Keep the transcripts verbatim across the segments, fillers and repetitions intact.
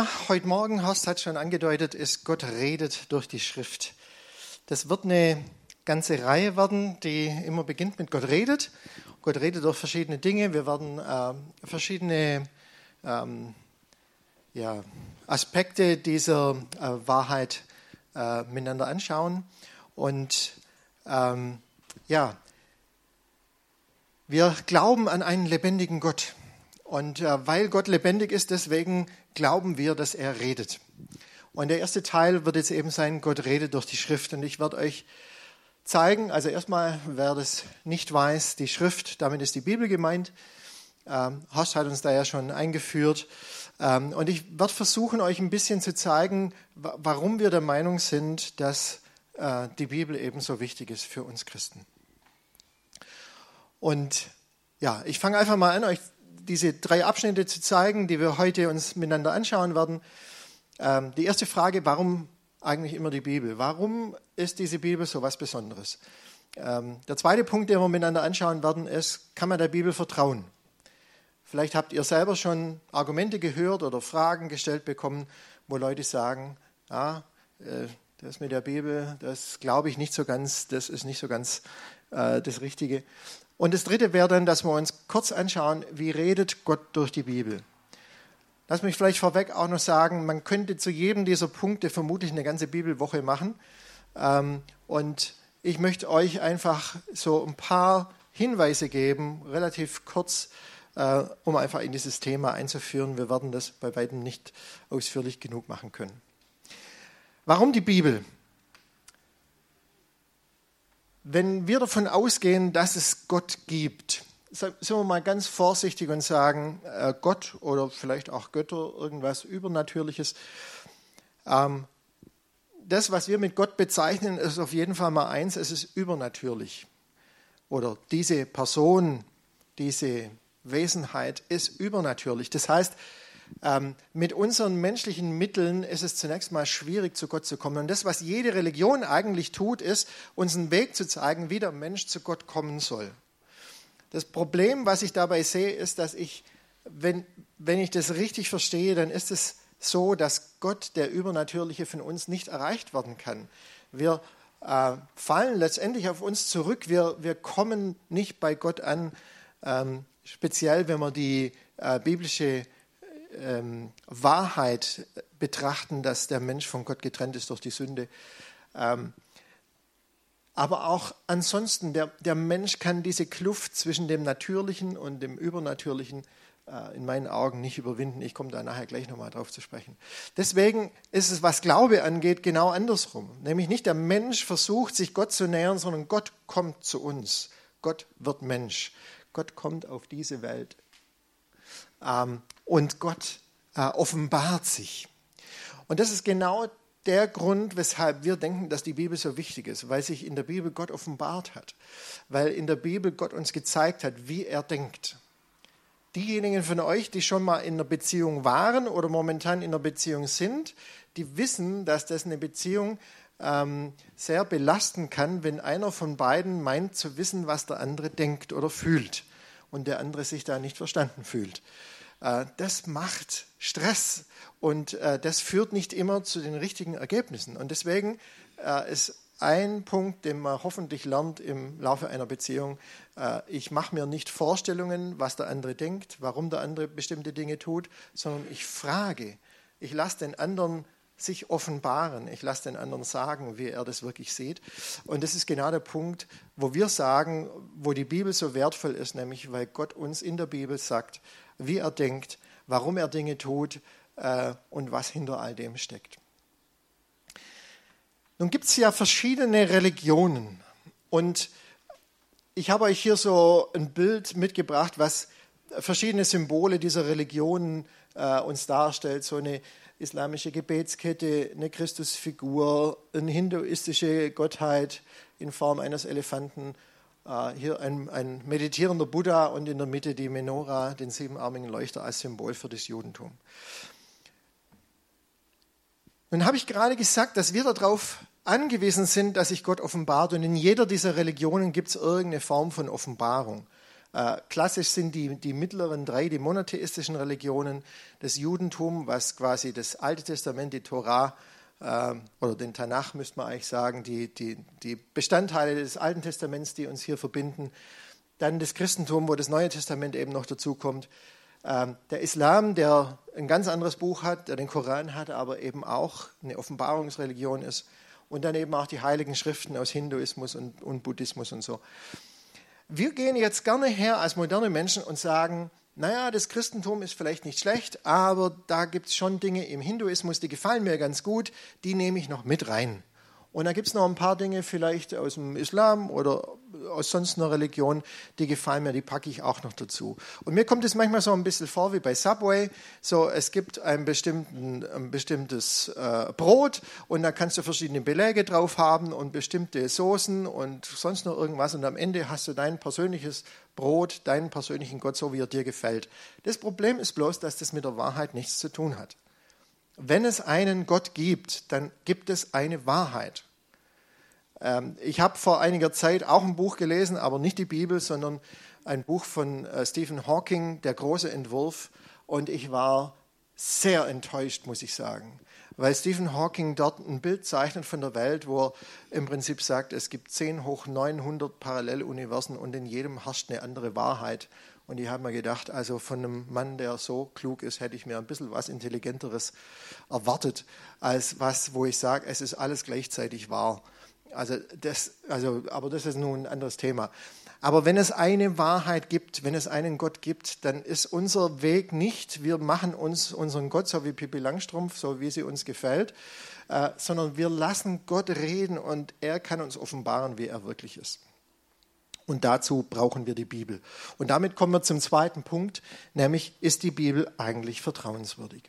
Thema heute Morgen, Horst hat es schon angedeutet, ist Gott redet durch die Schrift. Das wird eine ganze Reihe werden, die immer beginnt mit Gott redet. Gott redet durch verschiedene Dinge. Wir werden äh, verschiedene ähm, ja, Aspekte dieser äh, Wahrheit äh, miteinander anschauen. Und ähm, ja, wir glauben an einen lebendigen Gott. Und äh, weil Gott lebendig ist, deswegen glauben wir, dass er redet. Und der erste Teil wird jetzt eben sein, Gott redet durch die Schrift. Und ich werde euch zeigen, also erstmal, wer das nicht weiß, die Schrift, damit ist die Bibel gemeint. Ähm, Horst hat uns da ja schon eingeführt. Ähm, und ich werde versuchen, euch ein bisschen zu zeigen, w- warum wir der Meinung sind, dass äh, die Bibel eben so wichtig ist für uns Christen. Und ja, ich fange einfach mal an, euch diese drei Abschnitte zu zeigen, die wir heute uns miteinander anschauen werden. Ähm, die erste Frage, warum eigentlich immer die Bibel? Warum ist diese Bibel so was Besonderes? Ähm, der zweite Punkt, den wir miteinander anschauen werden, ist, kann man der Bibel vertrauen? Vielleicht habt ihr selber schon Argumente gehört oder Fragen gestellt bekommen, wo Leute sagen, ja, äh, das mit der Bibel, das glaube ich nicht so ganz, das ist nicht so ganz äh, das Richtige. Und das dritte wäre dann, dass wir uns kurz anschauen, wie redet Gott durch die Bibel. Lass mich vielleicht vorweg auch noch sagen, man könnte zu jedem dieser Punkte vermutlich eine ganze Bibelwoche machen. Und ich möchte euch einfach so ein paar Hinweise geben, relativ kurz, um einfach in dieses Thema einzuführen. Wir werden das bei weitem nicht ausführlich genug machen können. Warum die Bibel? Wenn wir davon ausgehen, dass es Gott gibt, sind wir mal ganz vorsichtig und sagen, äh, Gott oder vielleicht auch Götter, irgendwas Übernatürliches. Ähm, das, was wir mit Gott bezeichnen, ist auf jeden Fall mal eins, es ist übernatürlich. Oder diese Person, diese Wesenheit ist übernatürlich. Das heißt, Ähm, mit unseren menschlichen Mitteln ist es zunächst mal schwierig, zu Gott zu kommen. Und das, was jede Religion eigentlich tut, ist, uns einen Weg zu zeigen, wie der Mensch zu Gott kommen soll. Das Problem, was ich dabei sehe, ist, dass ich, wenn, wenn ich das richtig verstehe, dann ist es so, dass Gott, der Übernatürliche, von uns nicht erreicht werden kann. Wir äh, fallen letztendlich auf uns zurück. Wir, wir kommen nicht bei Gott an, ähm, speziell wenn wir die äh, biblische Ähm, Wahrheit betrachten, dass der Mensch von Gott getrennt ist durch die Sünde. Ähm, aber auch ansonsten, der, der Mensch kann diese Kluft zwischen dem Natürlichen und dem Übernatürlichen äh, in meinen Augen nicht überwinden. Ich komme da nachher gleich nochmal drauf zu sprechen. Deswegen ist es, was Glaube angeht, genau andersrum. Nämlich nicht der Mensch versucht, sich Gott zu nähern, sondern Gott kommt zu uns. Gott wird Mensch. Gott kommt auf diese Welt. Ähm, Und Gott äh, offenbart sich. Und das ist genau der Grund, weshalb wir denken, dass die Bibel so wichtig ist, weil sich in der Bibel Gott offenbart hat, weil in der Bibel Gott uns gezeigt hat, wie er denkt. Diejenigen von euch, die schon mal in einer Beziehung waren oder momentan in einer Beziehung sind, die wissen, dass das eine Beziehung ähm, sehr belasten kann, wenn einer von beiden meint zu wissen, was der andere denkt oder fühlt und der andere sich da nicht verstanden fühlt. Das macht Stress und das führt nicht immer zu den richtigen Ergebnissen. Und deswegen ist ein Punkt, den man hoffentlich lernt im Laufe einer Beziehung, ich mache mir nicht Vorstellungen, was der andere denkt, warum der andere bestimmte Dinge tut, sondern ich frage, ich lasse den anderen sich offenbaren, ich lasse den anderen sagen, wie er das wirklich sieht. Und das ist genau der Punkt, wo wir sagen, wo die Bibel so wertvoll ist, nämlich weil Gott uns in der Bibel sagt, wie er denkt, warum er Dinge tut äh, und was hinter all dem steckt. Nun gibt es ja verschiedene Religionen und ich habe euch hier so ein Bild mitgebracht, was verschiedene Symbole dieser Religionen äh, uns darstellt, so eine islamische Gebetskette, eine Christusfigur, eine hinduistische Gottheit in Form eines Elefanten, hier ein, ein meditierender Buddha und in der Mitte die Menora, den siebenarmigen Leuchter als Symbol für das Judentum. Nun habe ich gerade gesagt, dass wir darauf angewiesen sind, dass sich Gott offenbart und in jeder dieser Religionen gibt es irgendeine Form von Offenbarung. Äh, klassisch sind die, die mittleren drei, die monotheistischen Religionen, das Judentum, was quasi das Alte Testament, die Torah äh, oder den Tanach, müsste man eigentlich sagen, die, die, die Bestandteile des Alten Testaments, die uns hier verbinden. Dann das Christentum, wo das Neue Testament eben noch dazu kommt. Ähm, der Islam, der ein ganz anderes Buch hat, der den Koran hat, aber eben auch eine Offenbarungsreligion ist. Und dann eben auch die heiligen Schriften aus Hinduismus und, und Buddhismus und so. Wir gehen jetzt gerne her als moderne Menschen und sagen, naja, das Christentum ist vielleicht nicht schlecht, aber da gibt es schon Dinge im Hinduismus, die gefallen mir ganz gut, die nehme ich noch mit rein. Und da gibt es noch ein paar Dinge vielleicht aus dem Islam oder aus sonst einer Religion, die gefallen mir, die packe ich auch noch dazu. Und mir kommt es manchmal so ein bisschen vor wie bei Subway. So, es gibt ein, bestimmten, ein bestimmtes äh, Brot und da kannst du verschiedene Beläge drauf haben und bestimmte Soßen und sonst noch irgendwas. Und am Ende hast du dein persönliches Brot, deinen persönlichen Gott, so wie er dir gefällt. Das Problem ist bloß, dass das mit der Wahrheit nichts zu tun hat. Wenn es einen Gott gibt, dann gibt es eine Wahrheit. Ähm, ich habe vor einiger Zeit auch ein Buch gelesen, aber nicht die Bibel, sondern ein Buch von äh, Stephen Hawking, Der große Entwurf. Und ich war sehr enttäuscht, muss ich sagen, weil Stephen Hawking dort ein Bild zeichnet von der Welt, wo er im Prinzip sagt, es gibt zehn hoch neunhundert Paralleluniversen und in jedem herrscht eine andere Wahrheit. Und ich habe mir gedacht, also von einem Mann, der so klug ist, hätte ich mir ein bisschen was Intelligenteres erwartet, als was, wo ich sage, es ist alles gleichzeitig wahr. Also das, also, aber das ist nun ein anderes Thema. Aber wenn es eine Wahrheit gibt, wenn es einen Gott gibt, dann ist unser Weg nicht, wir machen uns unseren Gott so wie Pippi Langstrumpf, so wie sie uns gefällt, äh, sondern wir lassen Gott reden und er kann uns offenbaren, wie er wirklich ist. Und dazu brauchen wir die Bibel. Und damit kommen wir zum zweiten Punkt, nämlich ist die Bibel eigentlich vertrauenswürdig?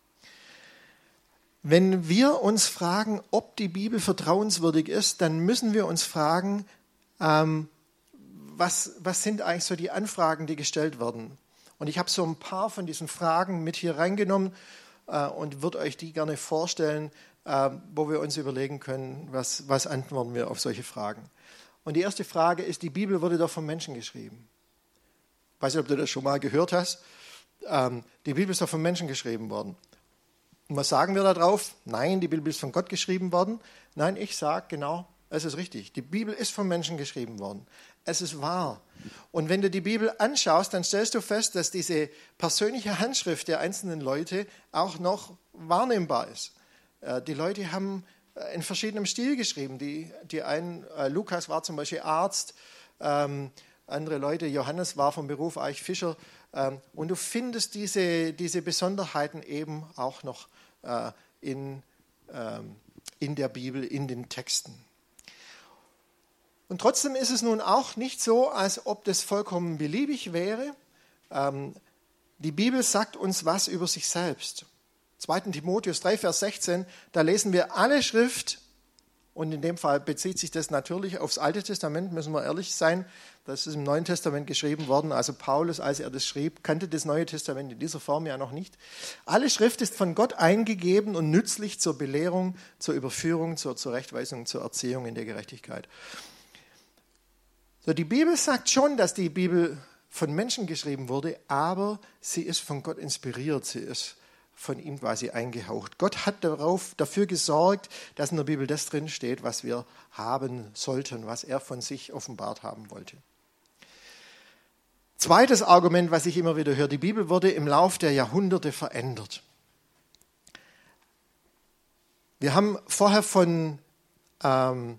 Wenn wir uns fragen, ob die Bibel vertrauenswürdig ist, dann müssen wir uns fragen, ähm, was, was sind eigentlich so die Anfragen, die gestellt werden? Und ich habe so ein paar von diesen Fragen mit hier reingenommen äh, und würde euch die gerne vorstellen, äh, wo wir uns überlegen können, was, was antworten wir auf solche Fragen. Und die erste Frage ist, die Bibel wurde doch vom Menschen geschrieben. Ich weiß nicht, ob du das schon mal gehört hast. Ähm, die Bibel ist doch vom Menschen geschrieben worden. Und was sagen wir da drauf? Nein, die Bibel ist von Gott geschrieben worden. Nein, ich sage genau, es ist richtig. Die Bibel ist vom Menschen geschrieben worden. Es ist wahr. Und wenn du die Bibel anschaust, dann stellst du fest, dass diese persönliche Handschrift der einzelnen Leute auch noch wahrnehmbar ist. Die Leute haben in verschiedenem Stil geschrieben. Die, die einen, äh, Lukas war zum Beispiel Arzt, ähm, andere Leute, Johannes war vom Beruf eigentlich Fischer. Ähm, und du findest diese, diese Besonderheiten eben auch noch äh, in, ähm, in der Bibel, in den Texten. Und trotzdem ist es nun auch nicht so, als ob das vollkommen beliebig wäre. Ähm, die Bibel sagt uns was über sich selbst. zweiter Timotheus drei, Vers sechzehn, da lesen wir alle Schrift, und in dem Fall bezieht sich das natürlich aufs Alte Testament, müssen wir ehrlich sein, das ist im Neuen Testament geschrieben worden, also Paulus, als er das schrieb, kannte das Neue Testament in dieser Form ja noch nicht. Alle Schrift ist von Gott eingegeben und nützlich zur Belehrung, zur Überführung, zur Zurechtweisung, zur Erziehung in der Gerechtigkeit. So, die Bibel sagt schon, dass die Bibel von Menschen geschrieben wurde, aber sie ist von Gott inspiriert, sie ist von ihm quasi eingehaucht. Gott hat darauf, dafür gesorgt, dass in der Bibel das drinsteht, was wir haben sollten, was er von sich offenbart haben wollte. Zweites Argument, was ich immer wieder höre, die Bibel wurde im Lauf der Jahrhunderte verändert. Wir haben vorher von, ähm,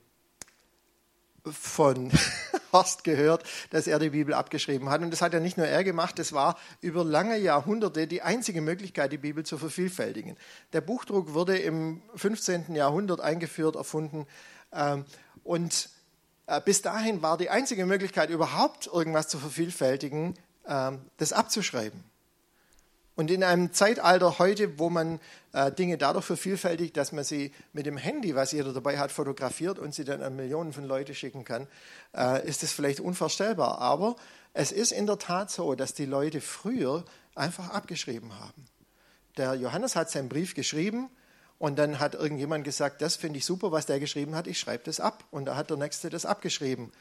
von Horst gehört, dass er die Bibel abgeschrieben hat. Und das hat ja nicht nur er gemacht, das war über lange Jahrhunderte die einzige Möglichkeit, die Bibel zu vervielfältigen. Der Buchdruck wurde im fünfzehnten Jahrhundert eingeführt, erfunden. Und bis dahin war die einzige Möglichkeit, überhaupt irgendwas zu vervielfältigen, das abzuschreiben. Und in einem Zeitalter heute, wo man äh, Dinge dadurch vervielfältigt, dass man sie mit dem Handy, was jeder dabei hat, fotografiert und sie dann an Millionen von Leuten schicken kann, äh, ist das vielleicht unvorstellbar. Aber es ist in der Tat so, dass die Leute früher einfach abgeschrieben haben. Der Johannes hat seinen Brief geschrieben und dann hat irgendjemand gesagt, das finde ich super, was der geschrieben hat, ich schreibe das ab. Und da hat der Nächste das abgeschrieben.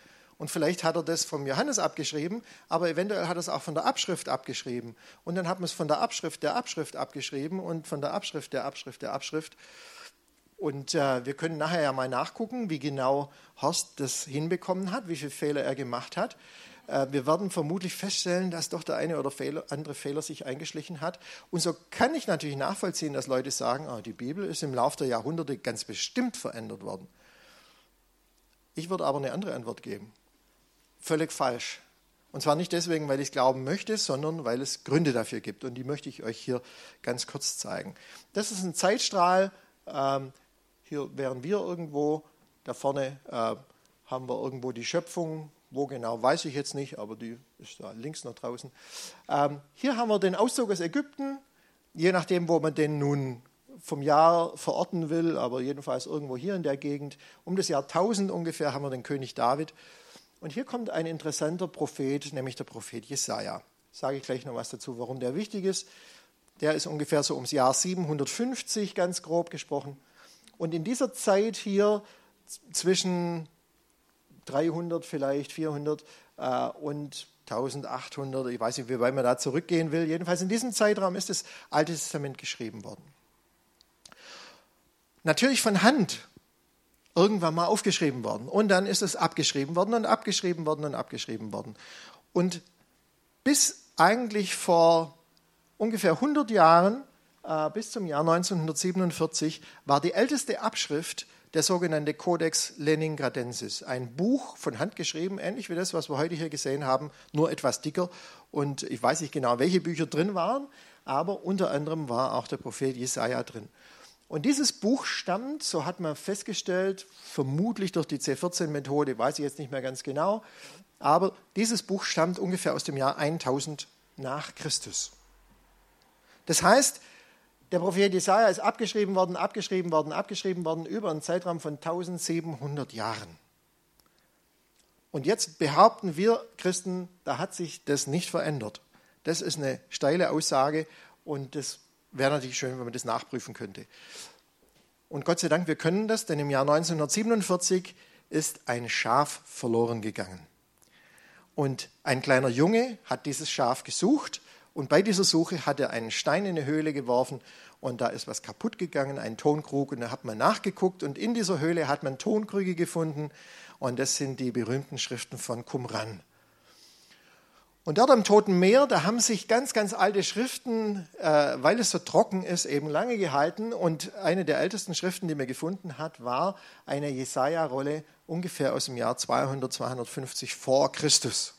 Und vielleicht hat er das vom Johannes abgeschrieben, aber eventuell hat er es auch von der Abschrift abgeschrieben. Und dann hat man es von der Abschrift der Abschrift abgeschrieben und von der Abschrift der Abschrift der Abschrift. Und äh, wir können nachher ja mal nachgucken, wie genau Horst das hinbekommen hat, wie viele Fehler er gemacht hat. Äh, wir werden vermutlich feststellen, dass doch der eine oder Fehler, andere Fehler sich eingeschlichen hat. Und so kann ich natürlich nachvollziehen, dass Leute sagen, oh, die Bibel ist im Laufe der Jahrhunderte ganz bestimmt verändert worden. Ich würde aber eine andere Antwort geben. Völlig falsch. Und zwar nicht deswegen, weil ich es glauben möchte, sondern weil es Gründe dafür gibt. Und die möchte ich euch hier ganz kurz zeigen. Das ist ein Zeitstrahl. Ähm, hier wären wir irgendwo. Da vorne äh, haben wir irgendwo die Schöpfung. Wo genau, weiß ich jetzt nicht, aber die ist da links noch draußen. Ähm, hier haben wir den Auszug aus Ägypten. Je nachdem, wo man den nun vom Jahr verorten will, aber jedenfalls irgendwo hier in der Gegend. Um das Jahr tausend ungefähr haben wir den König David. Und hier kommt ein interessanter Prophet, nämlich der Prophet Jesaja. Sage ich gleich noch was dazu, warum der wichtig ist. Der ist ungefähr so ums Jahr siebenhundertfünfzig, ganz grob gesprochen. Und in dieser Zeit hier zwischen dreihundert vielleicht, vierhundert äh, und eintausendachthundert, ich weiß nicht, wie weit man da zurückgehen will. Jedenfalls in diesem Zeitraum ist das Alte Testament geschrieben worden. Natürlich von Hand irgendwann mal aufgeschrieben worden. Und dann ist es abgeschrieben worden und abgeschrieben worden und abgeschrieben worden. Und bis eigentlich vor ungefähr hundert Jahren, äh, bis zum Jahr neunzehnhundertsiebenundvierzig, war die älteste Abschrift der sogenannte Codex Leningradensis. Ein Buch von Hand geschrieben, ähnlich wie das, was wir heute hier gesehen haben, nur etwas dicker. Und ich weiß nicht genau, welche Bücher drin waren, aber unter anderem war auch der Prophet Jesaja drin. Und dieses Buch stammt, so hat man festgestellt, vermutlich durch die C vierzehn Methode, weiß ich jetzt nicht mehr ganz genau, aber dieses Buch stammt ungefähr aus dem Jahr tausend nach Christus. Das heißt, der Prophet Jesaja ist abgeschrieben worden, abgeschrieben worden, abgeschrieben worden über einen Zeitraum von eintausendsiebenhundert Jahren. Und jetzt behaupten wir Christen, da hat sich das nicht verändert. Das ist eine steile Aussage und das wäre natürlich schön, wenn man das nachprüfen könnte. Und Gott sei Dank, wir können das, denn im Jahr neunzehnhundertsiebenundvierzig ist ein Schaf verloren gegangen. Und ein kleiner Junge hat dieses Schaf gesucht und bei dieser Suche hat er einen Stein in eine Höhle geworfen und da ist was kaputt gegangen, ein Tonkrug, und da hat man nachgeguckt und in dieser Höhle hat man Tonkrüge gefunden und das sind die berühmten Schriften von Qumran. Und dort am Toten Meer, da haben sich ganz, ganz alte Schriften, äh, weil es so trocken ist, eben lange gehalten. Und eine der ältesten Schriften, die man gefunden hat, war eine Jesaja-Rolle ungefähr aus dem Jahr zweihundert, zweihundertfünfzig vor Christus.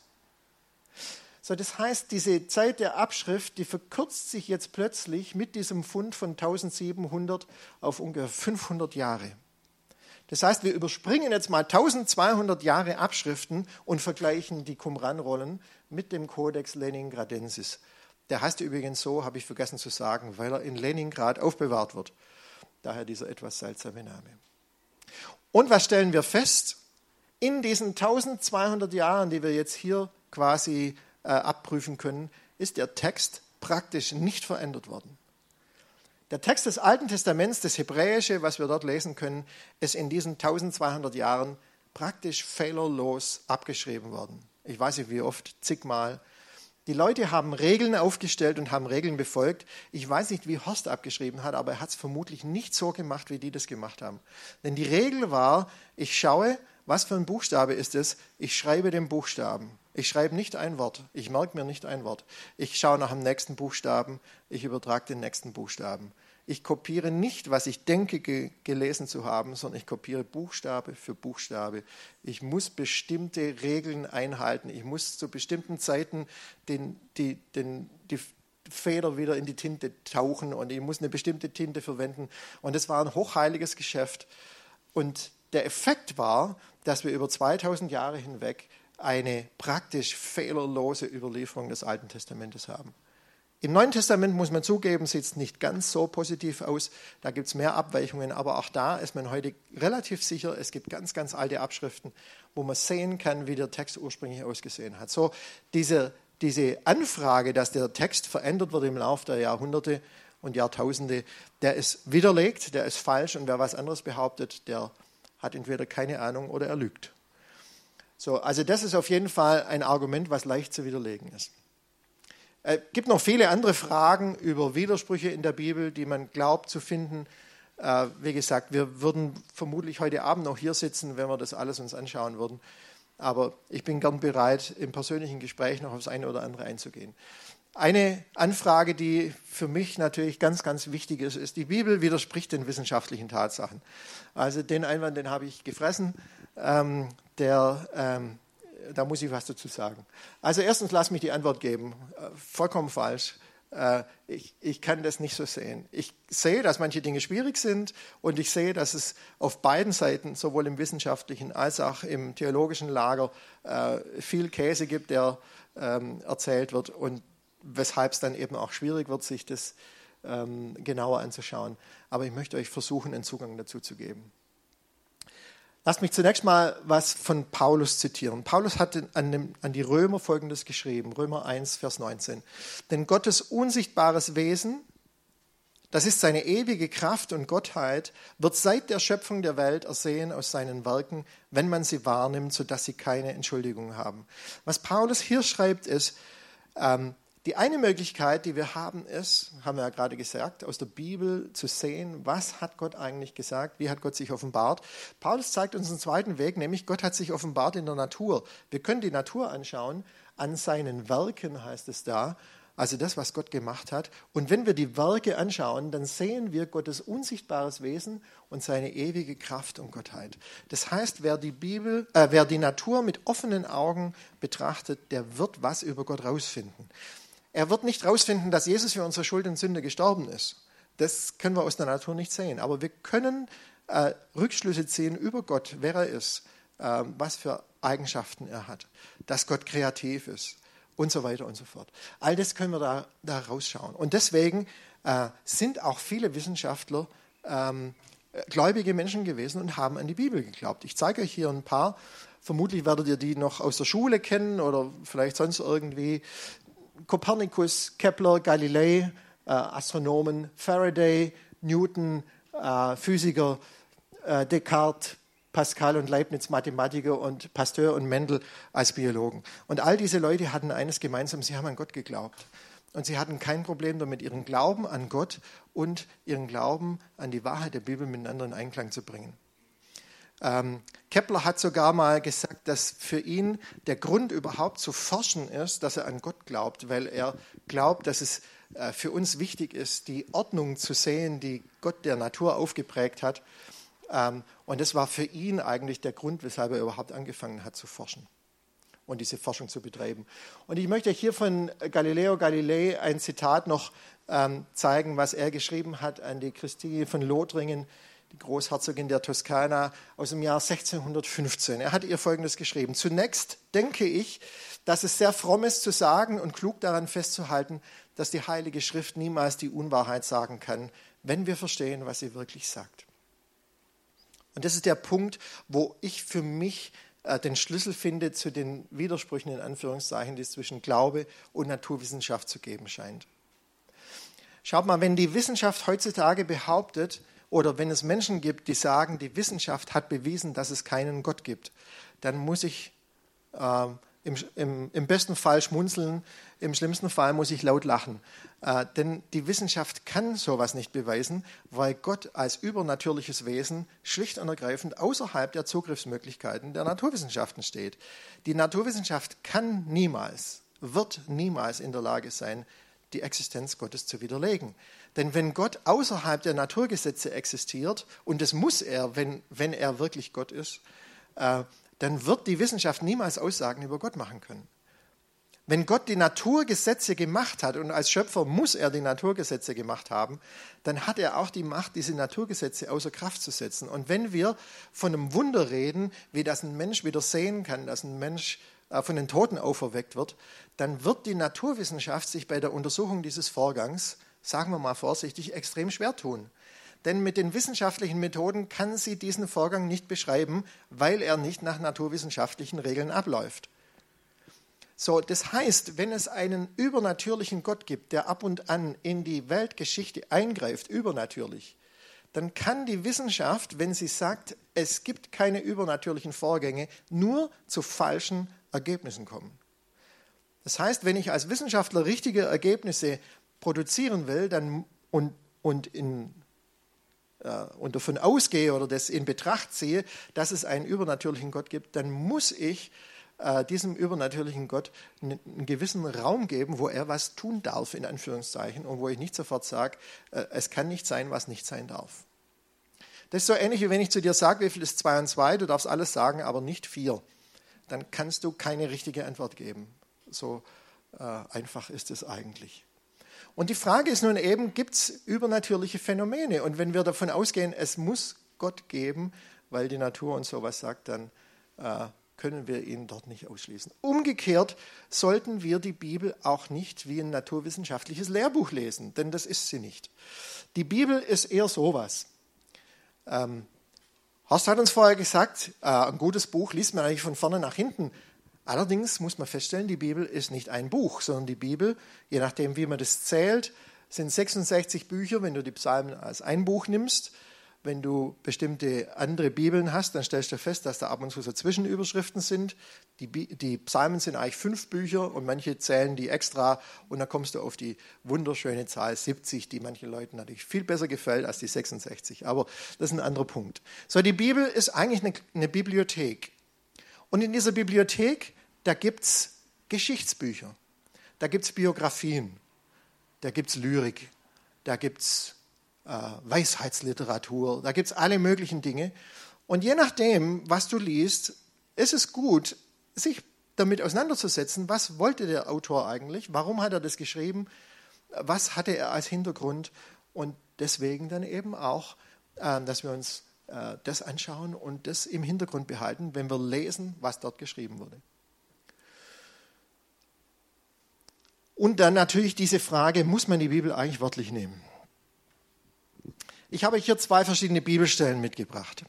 So, das heißt, diese Zeit der Abschrift, die verkürzt sich jetzt plötzlich mit diesem Fund von eintausendsiebenhundert auf ungefähr fünfhundert Jahre. Das heißt, wir überspringen jetzt mal eintausendzweihundert Jahre Abschriften und vergleichen die Qumran-Rollen mit dem Codex Leningradensis. Der heißt übrigens so, habe ich vergessen zu sagen, weil er in Leningrad aufbewahrt wird. Daher dieser etwas seltsame Name. Und was stellen wir fest? In diesen eintausendzweihundert Jahren, die wir jetzt hier quasi äh, abprüfen können, ist der Text praktisch nicht verändert worden. Der Text des Alten Testaments, das Hebräische, was wir dort lesen können, ist in diesen eintausendzweihundert Jahren praktisch fehlerlos abgeschrieben worden. Ich weiß nicht wie oft, zigmal. Die Leute haben Regeln aufgestellt und haben Regeln befolgt. Ich weiß nicht, wie Horst abgeschrieben hat, aber er hat es vermutlich nicht so gemacht, wie die das gemacht haben. Denn die Regel war, ich schaue, was für ein Buchstabe ist es, ich schreibe den Buchstaben. Ich schreibe nicht ein Wort, ich merke mir nicht ein Wort. Ich schaue nach dem nächsten Buchstaben, ich übertrage den nächsten Buchstaben. Ich kopiere nicht, was ich denke ge- gelesen zu haben, sondern ich kopiere Buchstabe für Buchstabe. Ich muss bestimmte Regeln einhalten. Ich muss zu bestimmten Zeiten den, die, den, die Feder wieder in die Tinte tauchen und ich muss eine bestimmte Tinte verwenden. Und das war ein hochheiliges Geschäft. Und der Effekt war, dass wir über zweitausend Jahre hinweg eine praktisch fehlerlose Überlieferung des Alten Testamentes haben. Im Neuen Testament, muss man zugeben, sieht es nicht ganz so positiv aus. Da gibt es mehr Abweichungen, aber auch da ist man heute relativ sicher, es gibt ganz, ganz alte Abschriften, wo man sehen kann, wie der Text ursprünglich ausgesehen hat. So, diese, diese Anfrage, dass der Text verändert wird im Laufe der Jahrhunderte und Jahrtausende, der ist widerlegt, der ist falsch und wer was anderes behauptet, der hat entweder keine Ahnung oder er lügt. So, also das ist auf jeden Fall ein Argument, was leicht zu widerlegen ist. Es gibt noch viele andere Fragen über Widersprüche in der Bibel, die man glaubt zu finden. Äh, wie gesagt, wir würden vermutlich heute Abend noch hier sitzen, wenn wir das alles uns anschauen würden. Aber ich bin gern bereit, im persönlichen Gespräch noch aufs eine oder andere einzugehen. Eine Anfrage, die für mich natürlich ganz, ganz wichtig ist, ist, die Bibel widerspricht den wissenschaftlichen Tatsachen. Also den Einwand, den habe ich gefressen, ähm, der, ähm, da muss ich was dazu sagen. Also erstens, lass mich die Antwort geben. Äh, vollkommen falsch. Äh, ich, ich kann das nicht so sehen. Ich sehe, dass manche Dinge schwierig sind und ich sehe, dass es auf beiden Seiten, sowohl im wissenschaftlichen als auch im theologischen Lager, äh, viel Käse gibt, der ähm, erzählt wird und weshalb es dann eben auch schwierig wird, sich das ähm, genauer anzuschauen. Aber ich möchte euch versuchen, einen Zugang dazu zu geben. Lasst mich zunächst mal was von Paulus zitieren. Paulus hat an, dem, an die Römer Folgendes geschrieben, Römer eins, Vers neunzehn. Denn Gottes unsichtbares Wesen, das ist seine ewige Kraft und Gottheit, wird seit der Schöpfung der Welt ersehen aus seinen Werken, wenn man sie wahrnimmt, sodass sie keine Entschuldigung haben. Was Paulus hier schreibt, ist, ähm, die eine Möglichkeit, die wir haben, ist, haben wir ja gerade gesagt, aus der Bibel zu sehen, was hat Gott eigentlich gesagt, wie hat Gott sich offenbart. Paulus zeigt uns einen zweiten Weg, nämlich Gott hat sich offenbart in der Natur. Wir können die Natur anschauen, an seinen Werken heißt es da, also das, was Gott gemacht hat. Und wenn wir die Werke anschauen, dann sehen wir Gottes unsichtbares Wesen und seine ewige Kraft und Gottheit. Das heißt, wer die Bibel, äh, wer die Natur mit offenen Augen betrachtet, der wird was über Gott rausfinden. Er wird nicht rausfinden, dass Jesus für unsere Schuld und Sünde gestorben ist. Das können wir aus der Natur nicht sehen. Aber wir können äh, Rückschlüsse ziehen über Gott, wer er ist, äh, was für Eigenschaften er hat, dass Gott kreativ ist und so weiter und so fort. All das können wir da, da rausschauen. Und deswegen äh, sind auch viele Wissenschaftler ähm, gläubige Menschen gewesen und haben an die Bibel geglaubt. Ich zeige euch hier ein paar. Vermutlich werdet ihr die noch aus der Schule kennen oder vielleicht sonst irgendwie. Kopernikus, Kepler, Galilei, äh, Astronomen, Faraday, Newton, äh, Physiker, äh, Descartes, Pascal und Leibniz, Mathematiker und Pasteur und Mendel als Biologen. Und all diese Leute hatten eines gemeinsam, sie haben an Gott geglaubt. Und sie hatten kein Problem damit, ihren Glauben an Gott und ihren Glauben an die Wahrheit der Bibel miteinander in Einklang zu bringen. Ähm, Kepler hat sogar mal gesagt, dass für ihn der Grund überhaupt zu forschen ist, dass er an Gott glaubt, weil er glaubt, dass es äh, für uns wichtig ist, die Ordnung zu sehen, die Gott der Natur aufgeprägt hat. Ähm, und das war für ihn eigentlich der Grund, weshalb er überhaupt angefangen hat zu forschen und diese Forschung zu betreiben. Und ich möchte euch hier von Galileo Galilei ein Zitat noch ähm, zeigen, was er geschrieben hat an die Christine von Lothringen, die Großherzogin der Toskana, aus dem Jahr sechzehnhundertfünfzehn. Er hat ihr Folgendes geschrieben. Zunächst denke ich, dass es sehr fromm ist zu sagen und klug daran festzuhalten, dass die Heilige Schrift niemals die Unwahrheit sagen kann, wenn wir verstehen, was sie wirklich sagt. Und das ist der Punkt, wo ich für mich äh, den Schlüssel finde zu den Widersprüchen, in Anführungszeichen, die es zwischen Glaube und Naturwissenschaft zu geben scheint. Schaut mal, wenn die Wissenschaft heutzutage behauptet, oder wenn es Menschen gibt, die sagen, die Wissenschaft hat bewiesen, dass es keinen Gott gibt, dann muss ich äh, im, im, im besten Fall schmunzeln, im schlimmsten Fall muss ich laut lachen. Äh, denn die Wissenschaft kann sowas nicht beweisen, weil Gott als übernatürliches Wesen schlicht und ergreifend außerhalb der Zugriffsmöglichkeiten der Naturwissenschaften steht. Die Naturwissenschaft kann niemals, wird niemals in der Lage sein, die Existenz Gottes zu widerlegen. Denn wenn Gott außerhalb der Naturgesetze existiert, und das muss er, wenn, wenn er wirklich Gott ist, äh, dann wird die Wissenschaft niemals Aussagen über Gott machen können. Wenn Gott die Naturgesetze gemacht hat, und als Schöpfer muss er die Naturgesetze gemacht haben, dann hat er auch die Macht, diese Naturgesetze außer Kraft zu setzen. Und wenn wir von einem Wunder reden, wie das ein Mensch wieder sehen kann, dass ein Mensch von den Toten auferweckt wird, dann wird die Naturwissenschaft sich bei der Untersuchung dieses Vorgangs, sagen wir mal vorsichtig, extrem schwer tun. Denn mit den wissenschaftlichen Methoden kann sie diesen Vorgang nicht beschreiben, weil er nicht nach naturwissenschaftlichen Regeln abläuft. So, das heißt, wenn es einen übernatürlichen Gott gibt, der ab und an in die Weltgeschichte eingreift, übernatürlich, dann kann die Wissenschaft, wenn sie sagt, es gibt keine übernatürlichen Vorgänge, nur zu falschen Ergebnissen kommen. Das heißt, wenn ich als Wissenschaftler richtige Ergebnisse produzieren will dann, und, und, in, äh, und davon ausgehe oder das in Betracht ziehe, dass es einen übernatürlichen Gott gibt, dann muss ich äh, diesem übernatürlichen Gott einen, einen gewissen Raum geben, wo er was tun darf, in Anführungszeichen, und wo ich nicht sofort sage, äh, es kann nicht sein, was nicht sein darf. Das ist so ähnlich, wie wenn ich zu dir sage, wie viel ist zwei und zwei, du darfst alles sagen, aber nicht vier. Dann kannst du keine richtige Antwort geben. So äh, einfach ist es eigentlich. Und die Frage ist nun eben, gibt es übernatürliche Phänomene? Und wenn wir davon ausgehen, es muss Gott geben, weil die Natur uns sowas sagt, dann äh, können wir ihn dort nicht ausschließen. Umgekehrt sollten wir die Bibel auch nicht wie ein naturwissenschaftliches Lehrbuch lesen, denn das ist sie nicht. Die Bibel ist eher sowas. Ähm, Horst hat uns vorher gesagt, äh, ein gutes Buch liest man eigentlich von vorne nach hinten. Allerdings muss man feststellen, die Bibel ist nicht ein Buch, sondern die Bibel, je nachdem wie man das zählt, sind sechsundsechzig Bücher, wenn du die Psalmen als ein Buch nimmst. Wenn du bestimmte andere Bibeln hast, dann stellst du fest, dass da ab und zu so Zwischenüberschriften sind. Die, die Psalmen sind eigentlich fünf Bücher und manche zählen die extra und dann kommst du auf die wunderschöne Zahl siebzig, die manchen Leuten natürlich viel besser gefällt als die sechsundsechzig. Aber das ist ein anderer Punkt. So, die Bibel ist eigentlich eine, eine Bibliothek. Und in dieser Bibliothek, da gibt es Geschichtsbücher, da gibt es Biografien, da gibt es Lyrik, da gibt es äh, Weisheitsliteratur, da gibt es alle möglichen Dinge. Und je nachdem, was du liest, ist es gut, sich damit auseinanderzusetzen, was wollte der Autor eigentlich, warum hat er das geschrieben, was hatte er als Hintergrund und deswegen dann eben auch, äh, dass wir uns das anschauen und das im Hintergrund behalten, wenn wir lesen, was dort geschrieben wurde. Und dann natürlich diese Frage, muss man die Bibel eigentlich wörtlich nehmen? Ich habe hier zwei verschiedene Bibelstellen mitgebracht.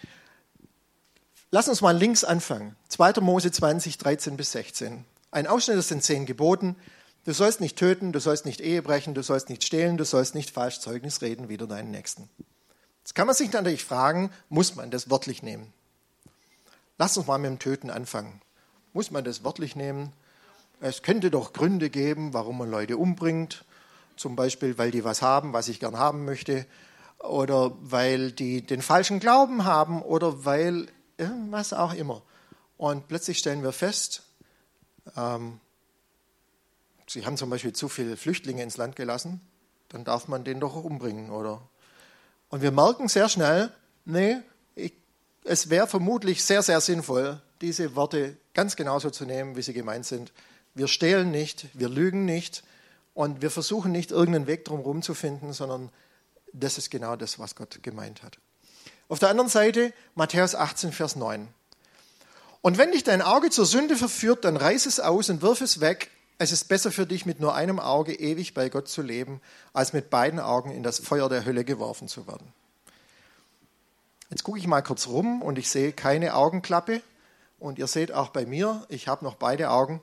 Lass uns mal links anfangen. zweiter Mose zwanzig, dreizehn bis sechzehn. Ein Ausschnitt aus den zehn Geboten. Du sollst nicht töten, du sollst nicht Ehe brechen, du sollst nicht stehlen, du sollst nicht falsch Zeugnis reden wider deinen Nächsten. Jetzt kann man sich natürlich fragen, muss man das wörtlich nehmen? Lass uns mal mit dem Töten anfangen. Muss man das wörtlich nehmen? Es könnte doch Gründe geben, warum man Leute umbringt. Zum Beispiel, weil die was haben, was ich gern haben möchte. Oder weil die den falschen Glauben haben. Oder weil was auch immer. Und plötzlich stellen wir fest, ähm, sie haben zum Beispiel zu viele Flüchtlinge ins Land gelassen. Dann darf man den doch umbringen, oder? Und wir merken sehr schnell, nee, ich, es wäre vermutlich sehr, sehr sinnvoll, diese Worte ganz genauso zu nehmen, wie sie gemeint sind. Wir stehlen nicht, wir lügen nicht und wir versuchen nicht, irgendeinen Weg drumherum zu finden, sondern das ist genau das, was Gott gemeint hat. Auf der anderen Seite Matthäus achtzehn, Vers neun. Und wenn dich dein Auge zur Sünde verführt, dann reiß es aus und wirf es weg. Es ist besser für dich, mit nur einem Auge ewig bei Gott zu leben, als mit beiden Augen in das Feuer der Hölle geworfen zu werden. Jetzt gucke ich mal kurz rum und ich sehe keine Augenklappe. Und ihr seht auch bei mir, ich habe noch beide Augen.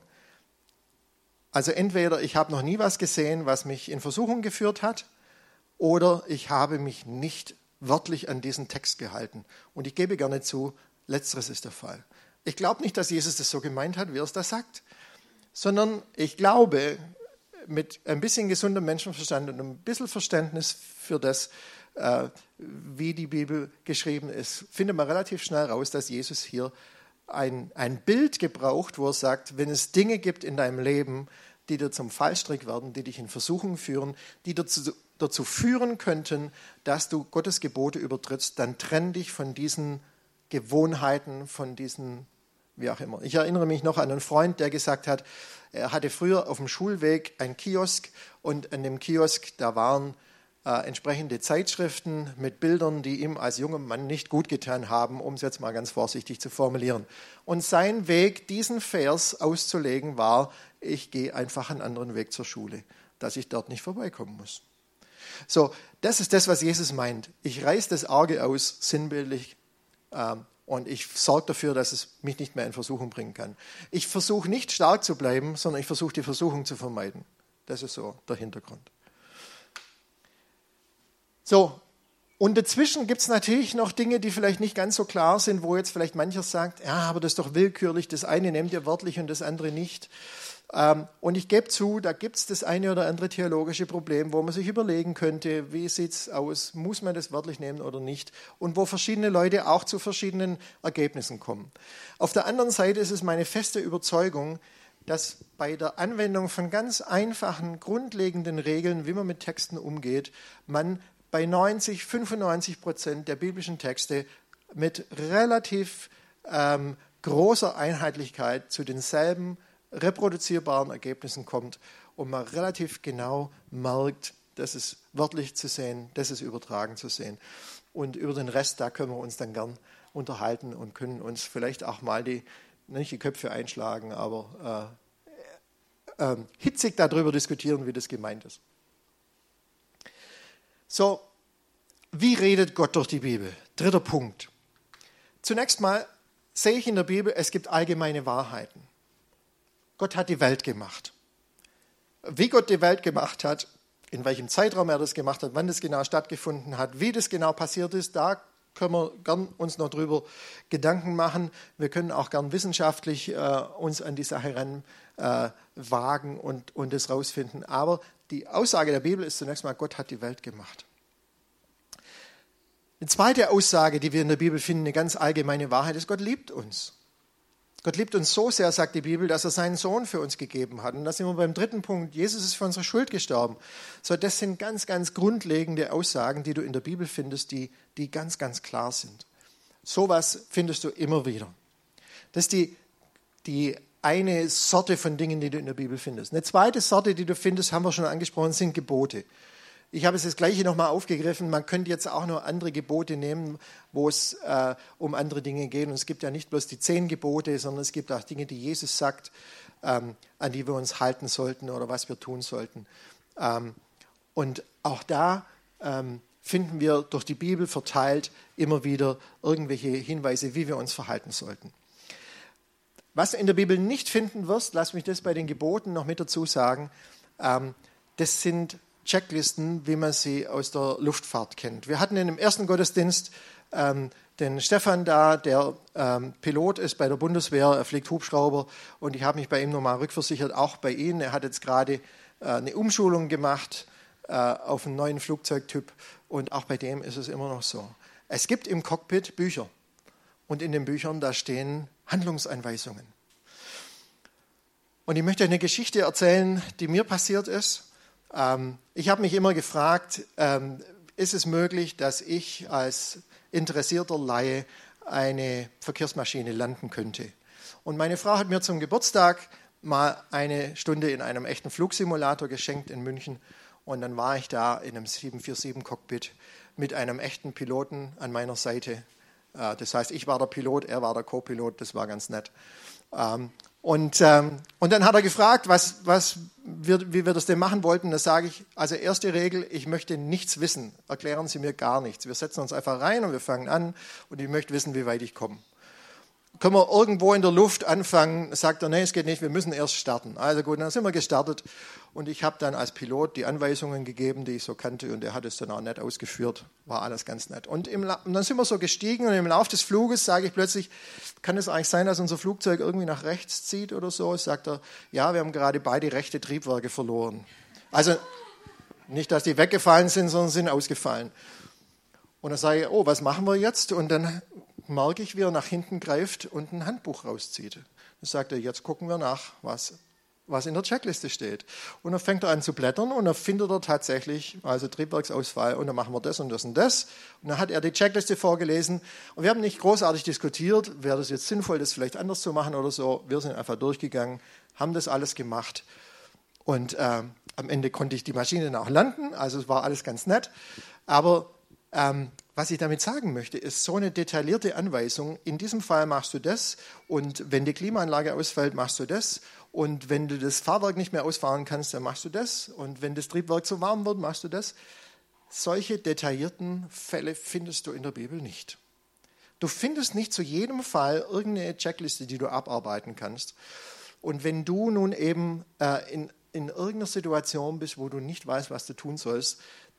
Also entweder ich habe noch nie was gesehen, was mich in Versuchung geführt hat, oder ich habe mich nicht wörtlich an diesen Text gehalten. Und ich gebe gerne zu, letzteres ist der Fall. Ich glaube nicht, dass Jesus das so gemeint hat, wie er es da sagt, sondern ich glaube, mit ein bisschen gesundem Menschenverstand und ein bisschen Verständnis für das, äh, wie die Bibel geschrieben ist, findet man relativ schnell raus, dass Jesus hier ein, ein Bild gebraucht, wo er sagt, wenn es Dinge gibt in deinem Leben, die dir zum Fallstrick werden, die dich in Versuchung führen, die dazu, dazu führen könnten, dass du Gottes Gebote übertrittst, dann trenn dich von diesen Gewohnheiten, von diesen wie auch immer. Ich erinnere mich noch an einen Freund, der gesagt hat, er hatte früher auf dem Schulweg einen Kiosk und an dem Kiosk, da waren äh, entsprechende Zeitschriften mit Bildern, die ihm als junger Mann nicht gut getan haben, um es jetzt mal ganz vorsichtig zu formulieren. Und sein Weg, diesen Vers auszulegen, war, ich gehe einfach einen anderen Weg zur Schule, dass ich dort nicht vorbeikommen muss. So, das ist das, was Jesus meint. Ich reiß das Auge aus, sinnbildlich, ähm, und ich sorge dafür, dass es mich nicht mehr in Versuchung bringen kann. Ich versuche nicht stark zu bleiben, sondern ich versuche die Versuchung zu vermeiden. Das ist so der Hintergrund. So, Und dazwischen gibt es natürlich noch Dinge, die vielleicht nicht ganz so klar sind, wo jetzt vielleicht mancher sagt, ja, aber das ist doch willkürlich, das eine nehmt ihr wörtlich und das andere nicht. Ähm, und ich gebe zu, da gibt es das eine oder andere theologische Problem, wo man sich überlegen könnte, wie sieht es aus, muss man das wörtlich nehmen oder nicht? Und wo verschiedene Leute auch zu verschiedenen Ergebnissen kommen. Auf der anderen Seite ist es meine feste Überzeugung, dass bei der Anwendung von ganz einfachen, grundlegenden Regeln, wie man mit Texten umgeht, man bei neunzig, fünfundneunzig Prozent der biblischen Texte mit relativ ähm, großer Einheitlichkeit zu denselben reproduzierbaren Ergebnissen kommt und man relativ genau merkt, das ist wörtlich zu sehen, das ist übertragen zu sehen. Und über den Rest, da können wir uns dann gern unterhalten und können uns vielleicht auch mal die, nicht die Köpfe einschlagen, aber äh, äh, hitzig darüber diskutieren, wie das gemeint ist. So, wie redet Gott durch die Bibel? Dritter Punkt. Zunächst mal sehe ich in der Bibel, es gibt allgemeine Wahrheiten. Gott hat die Welt gemacht. Wie Gott die Welt gemacht hat, in welchem Zeitraum er das gemacht hat, wann das genau stattgefunden hat, wie das genau passiert ist, da können wir gern uns noch drüber Gedanken machen. Wir können auch gern wissenschaftlich äh, uns an die Sache ran äh, wagen und, und das rausfinden. Aber die Aussage der Bibel ist zunächst mal, Gott hat die Welt gemacht. Eine zweite Aussage, die wir in der Bibel finden, eine ganz allgemeine Wahrheit, ist, Gott liebt uns. Gott liebt uns so sehr, sagt die Bibel, dass er seinen Sohn für uns gegeben hat. Und da sind wir beim dritten Punkt. Jesus ist für unsere Schuld gestorben. So, das sind ganz, ganz grundlegende Aussagen, die du in der Bibel findest, die, die ganz, ganz klar sind. Sowas findest du immer wieder. Das ist die, die eine Sorte von Dingen, die du in der Bibel findest. Eine zweite Sorte, die du findest, haben wir schon angesprochen, sind Gebote. Ich habe es das Gleiche nochmal aufgegriffen. Man könnte jetzt auch noch andere Gebote nehmen, wo es äh, um andere Dinge geht. Und es gibt ja nicht bloß die zehn Gebote, sondern es gibt auch Dinge, die Jesus sagt, ähm, an die wir uns halten sollten oder was wir tun sollten. Ähm, und auch da ähm, finden wir durch die Bibel verteilt immer wieder irgendwelche Hinweise, wie wir uns verhalten sollten. Was du in der Bibel nicht finden wirst, lass mich das bei den Geboten noch mit dazu sagen, ähm, das sind Checklisten, wie man sie aus der Luftfahrt kennt. Wir hatten in dem ersten Gottesdienst ähm, den Stefan da, der ähm, Pilot ist bei der Bundeswehr, er fliegt Hubschrauber und ich habe mich bei ihm nochmal rückversichert, auch bei ihm. Er hat jetzt gerade äh, eine Umschulung gemacht äh, auf einen neuen Flugzeugtyp und auch bei dem ist es immer noch so. Es gibt im Cockpit Bücher und in den Büchern, da stehen Handlungsanweisungen. Und ich möchte euch eine Geschichte erzählen, die mir passiert ist. Ich habe mich immer gefragt, ist es möglich, dass ich als interessierter Laie eine Verkehrsmaschine landen könnte? Und meine Frau hat mir zum Geburtstag mal eine Stunde in einem echten Flugsimulator geschenkt in München. Und dann war ich da in einem sieben vier sieben Cockpit mit einem echten Piloten an meiner Seite. Das heißt, ich war der Pilot, er war der Co-Pilot, das war ganz nett. Und, ähm, und dann hat er gefragt, was, was wir, wie wir das denn machen wollten. Da sage ich, also erste Regel, ich möchte nichts wissen. Erklären Sie mir gar nichts. Wir setzen uns einfach rein und wir fangen an und ich möchte wissen, wie weit ich komme. Können wir irgendwo in der Luft anfangen? Sagt er, nee, es geht nicht, wir müssen erst starten. Also gut, dann sind wir gestartet und ich habe dann als Pilot die Anweisungen gegeben, die ich so kannte und er hat es dann auch nett ausgeführt. War alles ganz nett. Und, im, und dann sind wir so gestiegen und im Laufe des Fluges sage ich plötzlich, kann es eigentlich sein, dass unser Flugzeug irgendwie nach rechts zieht oder so? Sagt er, ja, wir haben gerade beide rechte Triebwerke verloren. Also nicht, dass die weggefallen sind, sondern sind ausgefallen. Und dann sage ich, oh, was machen wir jetzt? Und dann merke ich, wie er nach hinten greift und ein Handbuch rauszieht. Dann sagt er, jetzt gucken wir nach, was, was in der Checkliste steht. Und dann fängt er an zu blättern und dann findet er tatsächlich, also Triebwerksausfall, und dann machen wir das und das und das. Und dann hat er die Checkliste vorgelesen und wir haben nicht großartig diskutiert, wäre das jetzt sinnvoll, das vielleicht anders zu machen oder so. Wir sind einfach durchgegangen, haben das alles gemacht und äh, am Ende konnte ich die Maschine dann auch landen, also es war alles ganz nett. Aber ähm, was ich damit sagen möchte, ist so eine detaillierte Anweisung. In diesem Fall machst du das und wenn die Klimaanlage ausfällt, machst du das. Und wenn du das Fahrwerk nicht mehr ausfahren kannst, dann machst du das. Und wenn das Triebwerk zu warm wird, machst du das. Solche detaillierten Fälle findest du in der Bibel nicht. Du findest nicht zu jedem Fall irgendeine Checkliste, die du abarbeiten kannst. Und wenn du nun eben äh, in, in irgendeiner Situation bist, wo du nicht weißt, was du tun sollst, dann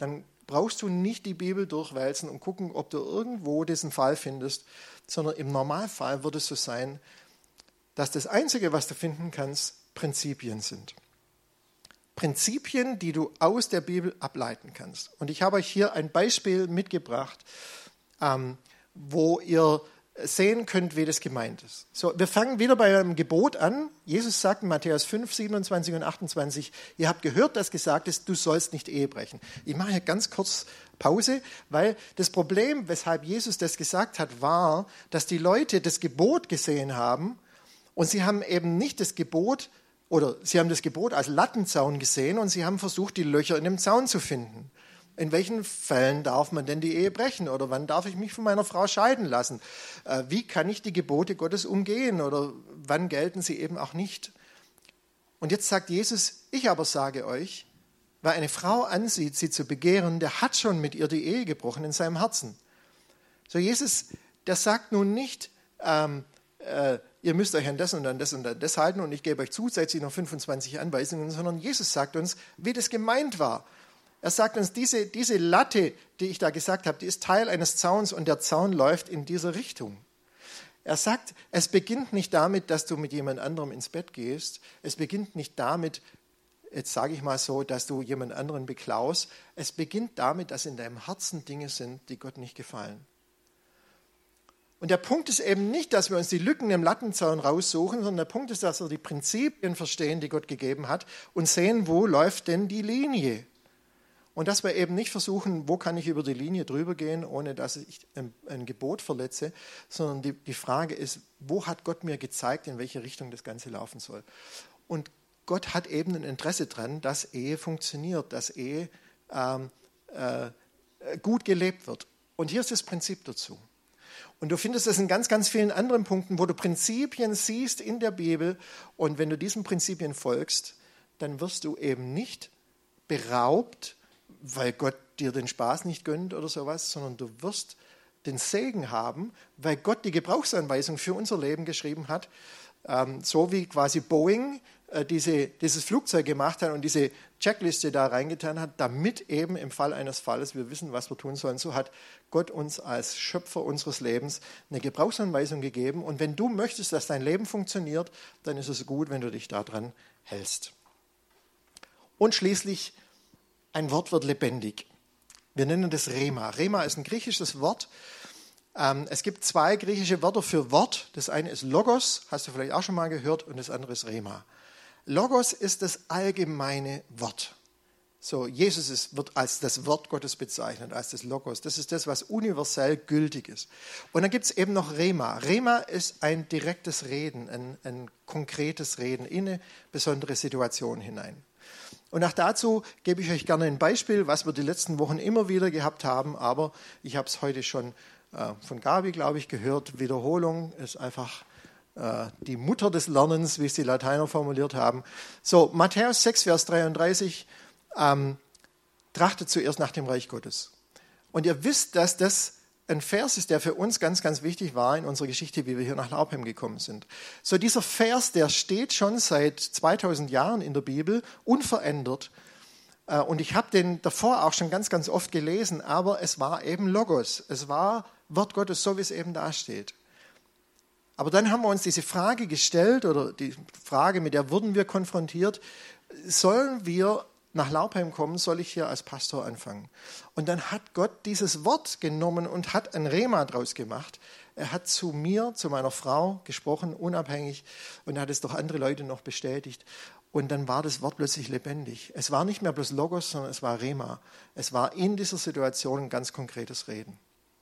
brauchst du nicht die Bibel durchwälzen und gucken, ob du irgendwo diesen Fall findest, sondern im Normalfall wird es so sein, dass das Einzige, was du finden kannst, Prinzipien sind. Prinzipien, die du aus der Bibel ableiten kannst. Und ich habe euch hier ein Beispiel mitgebracht, ähm, wo ihr sehen könnt, wie das gemeint ist. So, wir fangen wieder bei einem Gebot an. Jesus sagt in Matthäus fünf, siebenundzwanzig und achtundzwanzig, ihr habt gehört, dass gesagt ist, du sollst nicht Ehe brechen. Ich mache hier ganz kurz Pause, weil das Problem, weshalb Jesus das gesagt hat, war, dass die Leute das Gebot gesehen haben und sie haben eben nicht das Gebot oder sie haben das Gebot als Lattenzaun gesehen und sie haben versucht, die Löcher in dem Zaun zu finden. In welchen Fällen darf man denn die Ehe brechen? Oder wann darf ich mich von meiner Frau scheiden lassen? Wie kann ich die Gebote Gottes umgehen? Oder wann gelten sie eben auch nicht? Und jetzt sagt Jesus, ich aber sage euch, wer eine Frau ansieht, sie zu begehren, der hat schon mit ihr die Ehe gebrochen in seinem Herzen. So, Jesus, der sagt nun nicht, ähm, äh, ihr müsst euch an das und an das und an das halten und ich gebe euch zusätzlich noch fünfundzwanzig Anweisungen, sondern Jesus sagt uns, wie das gemeint war. Er sagt uns, diese, diese Latte, die ich da gesagt habe, die ist Teil eines Zauns und der Zaun läuft in diese Richtung. Er sagt, es beginnt nicht damit, dass du mit jemand anderem ins Bett gehst. Es beginnt nicht damit, jetzt sage ich mal so, dass du jemand anderen beklaust. Es beginnt damit, dass in deinem Herzen Dinge sind, die Gott nicht gefallen. Und der Punkt ist eben nicht, dass wir uns die Lücken im Lattenzaun raussuchen, sondern der Punkt ist, dass wir die Prinzipien verstehen, die Gott gegeben hat und sehen, wo läuft denn die Linie. Und dass wir eben nicht versuchen, wo kann ich über die Linie drüber gehen, ohne dass ich ein, ein Gebot verletze, sondern die, die Frage ist, wo hat Gott mir gezeigt, in welche Richtung das Ganze laufen soll. Und Gott hat eben ein Interesse daran, dass Ehe funktioniert, dass Ehe ähm, äh, gut gelebt wird. Und hier ist das Prinzip dazu. Und du findest das in ganz, ganz vielen anderen Punkten, wo du Prinzipien siehst in der Bibel. Und wenn du diesen Prinzipien folgst, dann wirst du eben nicht beraubt, weil Gott dir den Spaß nicht gönnt oder sowas, sondern du wirst den Segen haben, weil Gott die Gebrauchsanweisung für unser Leben geschrieben hat, ähm, so wie quasi Boeing äh, diese, dieses Flugzeug gemacht hat und diese Checkliste da reingetan hat, damit eben im Fall eines Falles wir wissen, was wir tun sollen. So hat Gott uns als Schöpfer unseres Lebens eine Gebrauchsanweisung gegeben. Und wenn du möchtest, dass dein Leben funktioniert, dann ist es gut, wenn du dich daran hältst. Und schließlich ein Wort wird lebendig. Wir nennen das Rema. Rema ist ein griechisches Wort. Ähm, es gibt zwei griechische Wörter für Wort. Das eine ist Logos, hast du vielleicht auch schon mal gehört, und das andere ist Rema. Logos ist das allgemeine Wort. So, Jesus ist, wird als das Wort Gottes bezeichnet, als das Logos. Das ist das, was universell gültig ist. Und dann gibt es eben noch Rema. Rema ist ein direktes Reden, ein, ein konkretes Reden in eine besondere Situation hinein. Und auch dazu gebe ich euch gerne ein Beispiel, was wir die letzten Wochen immer wieder gehabt haben, aber ich habe es heute schon äh, von Gabi, glaube ich, gehört. Wiederholung ist einfach äh, die Mutter des Lernens, wie es die Lateiner formuliert haben. So, Matthäus sechs, Vers dreiunddreißig, ähm, trachtet zuerst nach dem Reich Gottes. Und ihr wisst, dass das ein Vers ist, der für uns ganz, ganz wichtig war in unserer Geschichte, wie wir hier nach Laubheim gekommen sind. So, dieser Vers, der steht schon seit zweitausend Jahren in der Bibel, unverändert. Und ich habe den davor auch schon ganz, ganz oft gelesen, aber es war eben Logos. Es war Wort Gottes, so wie es eben da steht. Aber dann haben wir uns diese Frage gestellt, oder die Frage, mit der wurden wir konfrontiert, sollen wir nach Laubheim kommen, soll ich hier als Pastor anfangen? Und dann hat Gott dieses Wort genommen und hat ein Rema draus gemacht. Er hat zu mir, zu meiner Frau gesprochen, unabhängig, und hat es durch andere Leute noch bestätigt. Und dann war das Wort plötzlich lebendig. Es war nicht mehr bloß Logos, sondern es war Rema. Es war in dieser Situation ein ganz konkretes Reden.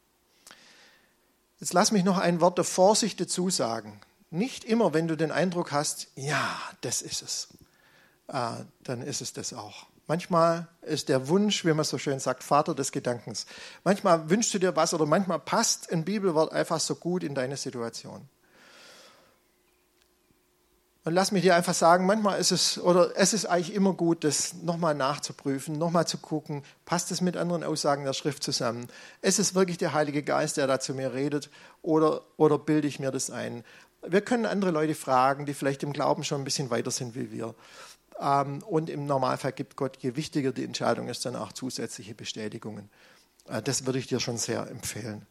Jetzt lass mich noch ein Wort der Vorsicht dazu sagen. Nicht immer, wenn du den Eindruck hast, ja, das ist es, äh, dann ist es das auch. Manchmal ist der Wunsch, wie man so schön sagt, Vater des Gedankens. Manchmal wünschst du dir was oder manchmal passt ein Bibelwort einfach so gut in deine Situation. Und lass mich dir einfach sagen, manchmal ist es, oder es ist eigentlich immer gut, das nochmal nachzuprüfen, nochmal zu gucken, passt es mit anderen Aussagen der Schrift zusammen? Ist es wirklich der Heilige Geist, der da zu mir redet, oder, oder bilde ich mir das ein? Wir können andere Leute fragen, die vielleicht im Glauben schon ein bisschen weiter sind wie wir. Ähm, und im Normalfall gibt Gott, je wichtiger die Entscheidung ist, dann auch zusätzliche Bestätigungen. Äh, das würde ich dir schon sehr empfehlen.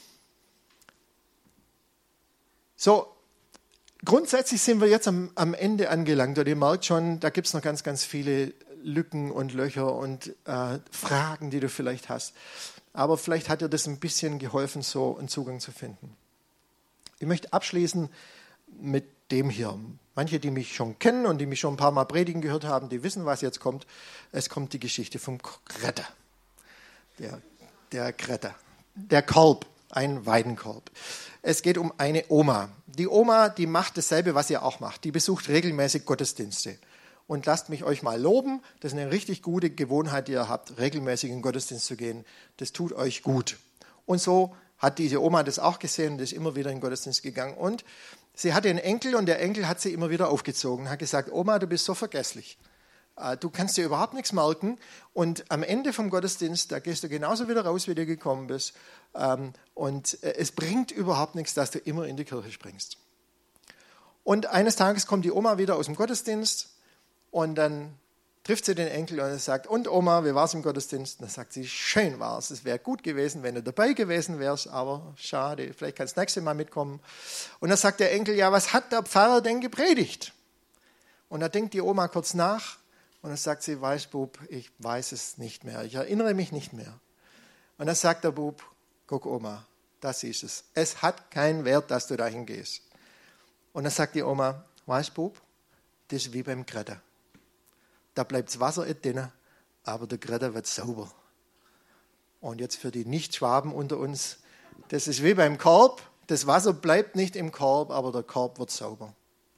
So, grundsätzlich sind wir jetzt am, am Ende angelangt. Und ihr merkt schon, da gibt es noch ganz, ganz viele Lücken und Löcher und äh, Fragen, die du vielleicht hast. Aber vielleicht hat dir das ein bisschen geholfen, so einen Zugang zu finden. Ich möchte abschließen mit dem hier. Manche, die mich schon kennen und die mich schon ein paar Mal predigen gehört haben, die wissen, was jetzt kommt. Es kommt die Geschichte vom Kretter. Der, der Kretter. Der Korb, ein Weidenkorb. Es geht um eine Oma. Die Oma, die macht dasselbe, was ihr auch macht. Die besucht regelmäßig Gottesdienste. Und lasst mich euch mal loben, das ist eine richtig gute Gewohnheit, die ihr habt, regelmäßig in den Gottesdienst zu gehen. Das tut euch gut. Und so hat diese Oma das auch gesehen und ist immer wieder in den Gottesdienst gegangen. Und sie hatte einen Enkel und der Enkel hat sie immer wieder aufgezogen und hat gesagt, Oma, du bist so vergesslich. Du kannst dir überhaupt nichts merken und am Ende vom Gottesdienst, da gehst du genauso wieder raus, wie du gekommen bist. Und es bringt überhaupt nichts, dass du immer in die Kirche springst. Und eines Tages kommt die Oma wieder aus dem Gottesdienst und dann trifft sie den Enkel und sagt, und Oma, wie war es im Gottesdienst? Und dann sagt sie, schön war es. Es wäre gut gewesen, wenn du dabei gewesen wärst, aber schade, vielleicht kannst du das nächste Mal mitkommen. Und dann sagt der Enkel, ja, was hat der Pfarrer denn gepredigt? Und da denkt die Oma kurz nach und dann sagt sie, weißt Bub, ich weiß es nicht mehr, ich erinnere mich nicht mehr. Und dann sagt der Bub, guck Oma, das ist es. Es hat keinen Wert, dass du dahin gehst. Und dann sagt die Oma, weißt Bub, das ist wie beim Kretter. Da bleibt das Wasser drin, aber der Kretter wird sauber. Und jetzt für die Nicht-Schwaben unter uns, das ist wie beim Korb, das Wasser bleibt nicht im Korb, aber der Korb wird sauber.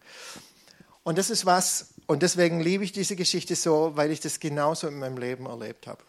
Und das ist was, und deswegen liebe ich diese Geschichte so, weil ich das genauso in meinem Leben erlebt habe.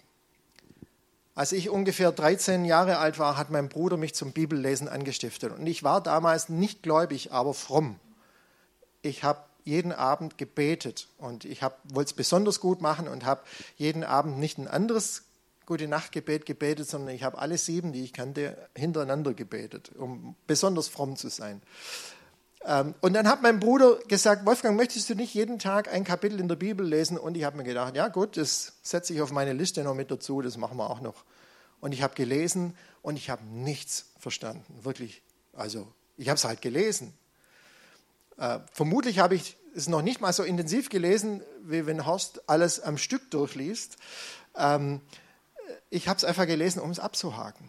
Als ich ungefähr dreizehn Jahre alt war, hat mein Bruder mich zum Bibellesen angestiftet. Und ich war damals nicht gläubig, aber fromm. Ich habe jeden Abend gebetet und ich wollte es besonders gut machen und habe jeden Abend nicht ein anderes Gute-Nacht-Gebet gebetet, sondern ich habe alle sieben, die ich kannte, hintereinander gebetet, um besonders fromm zu sein. Und dann hat mein Bruder gesagt, Wolfgang, möchtest du nicht jeden Tag ein Kapitel in der Bibel lesen? Und ich habe mir gedacht, ja gut, das setze ich auf meine Liste noch mit dazu, das machen wir auch noch. Und ich habe gelesen und ich habe nichts verstanden, wirklich. Also ich habe es halt gelesen. Äh, vermutlich habe ich es noch nicht mal so intensiv gelesen, wie wenn Horst alles am Stück durchliest. Ähm, ich habe es einfach gelesen, um es abzuhaken.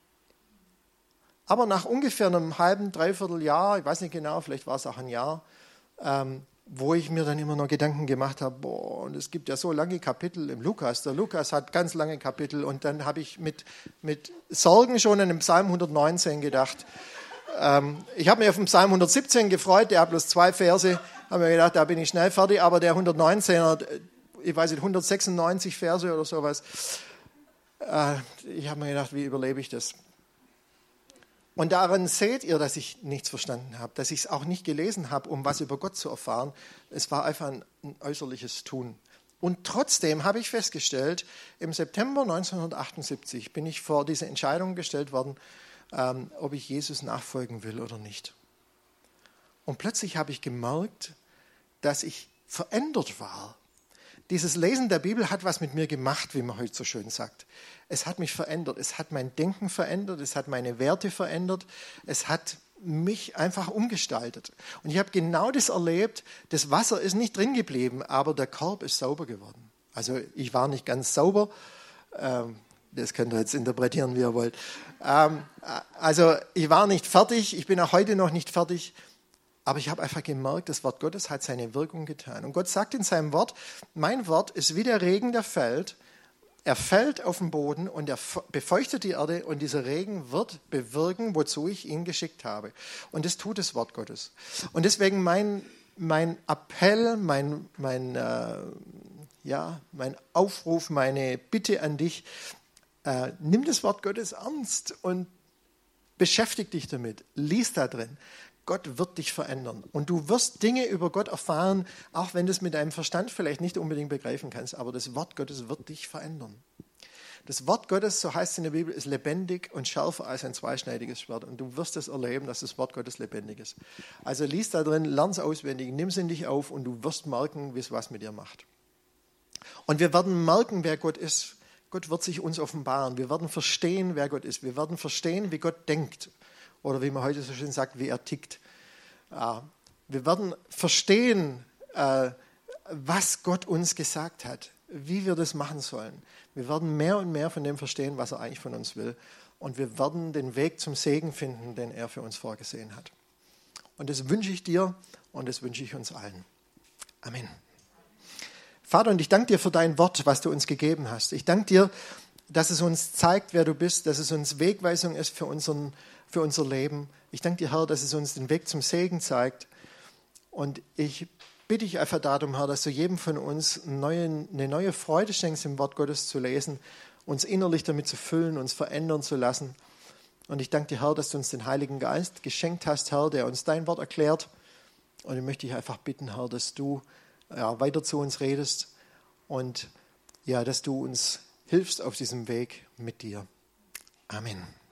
Aber nach ungefähr einem halben, dreiviertel Jahr, ich weiß nicht genau, vielleicht war es auch ein Jahr, ähm, wo ich mir dann immer noch Gedanken gemacht habe, boah, und es gibt ja so lange Kapitel im Lukas. Der Lukas hat ganz lange Kapitel und dann habe ich mit, mit Sorgen schon an den Psalm hundertneunzehn gedacht. Ähm, ich habe mich auf den Psalm hundertsiebzehn gefreut, der hat bloß zwei Verse, habe mir gedacht, da bin ich schnell fertig, aber der hundertneunzehner, ich weiß nicht, hundertsechsundneunzig Verse oder sowas, äh, ich habe mir gedacht, wie überlebe ich das? Und daran seht ihr, dass ich nichts verstanden habe, dass ich es auch nicht gelesen habe, um was über Gott zu erfahren. Es war einfach ein, ein äußerliches Tun. Und trotzdem habe ich festgestellt, im September neunzehnhundertachtundsiebzig bin ich vor diese Entscheidung gestellt worden, ähm, ob ich Jesus nachfolgen will oder nicht. Und plötzlich habe ich gemerkt, dass ich verändert war. Dieses Lesen der Bibel hat was mit mir gemacht, wie man heute so schön sagt. Es hat mich verändert, es hat mein Denken verändert, es hat meine Werte verändert, es hat mich einfach umgestaltet. Und ich habe genau das erlebt, das Wasser ist nicht drin geblieben, aber der Korb ist sauber geworden. Also ich war nicht ganz sauber, ähm, das könnt ihr jetzt interpretieren, wie ihr wollt. Ähm, also ich war nicht fertig, ich bin auch heute noch nicht fertig, aber ich habe einfach gemerkt, das Wort Gottes hat seine Wirkung getan. Und Gott sagt in seinem Wort, mein Wort ist wie der Regen, der fällt. Er fällt auf den Boden und er befeuchtet die Erde und dieser Regen wird bewirken, wozu ich ihn geschickt habe. Und das tut das Wort Gottes. Und deswegen mein, mein Appell, mein, mein, äh, ja, mein Aufruf, meine Bitte an dich, äh, nimm das Wort Gottes ernst und beschäftige dich damit. Lies da drin. Gott wird dich verändern. Und du wirst Dinge über Gott erfahren, auch wenn du es mit deinem Verstand vielleicht nicht unbedingt begreifen kannst. Aber das Wort Gottes wird dich verändern. Das Wort Gottes, so heißt es in der Bibel, ist lebendig und schärfer als ein zweischneidiges Schwert. Und du wirst es erleben, dass das Wort Gottes lebendig ist. Also lies da drin, lern es auswendig, nimm es in dich auf und du wirst merken, wie es was mit dir macht. Und wir werden merken, wer Gott ist. Gott wird sich uns offenbaren. Wir werden verstehen, wer Gott ist. Wir werden verstehen, wie Gott denkt. Oder wie man heute so schön sagt, wie er tickt. Wir werden verstehen, was Gott uns gesagt hat, wie wir das machen sollen. Wir werden mehr und mehr von dem verstehen, was er eigentlich von uns will. Und wir werden den Weg zum Segen finden, den er für uns vorgesehen hat. Und das wünsche ich dir und das wünsche ich uns allen. Amen. Vater, und ich danke dir für dein Wort, was du uns gegeben hast. Ich danke dir, dass es uns zeigt, wer du bist, dass es uns Wegweisung ist für, unseren, für unser Leben. Ich danke dir, Herr, dass es uns den Weg zum Segen zeigt. Und ich bitte dich einfach darum, Herr, dass du jedem von uns eine neue, eine neue Freude schenkst, im Wort Gottes zu lesen, uns innerlich damit zu füllen, uns verändern zu lassen. Und ich danke dir, Herr, dass du uns den Heiligen Geist geschenkt hast, Herr, der uns dein Wort erklärt. Und ich möchte dich einfach bitten, Herr, dass du ja, weiter zu uns redest und ja, dass du uns hilfst auf diesem Weg mit dir. Amen.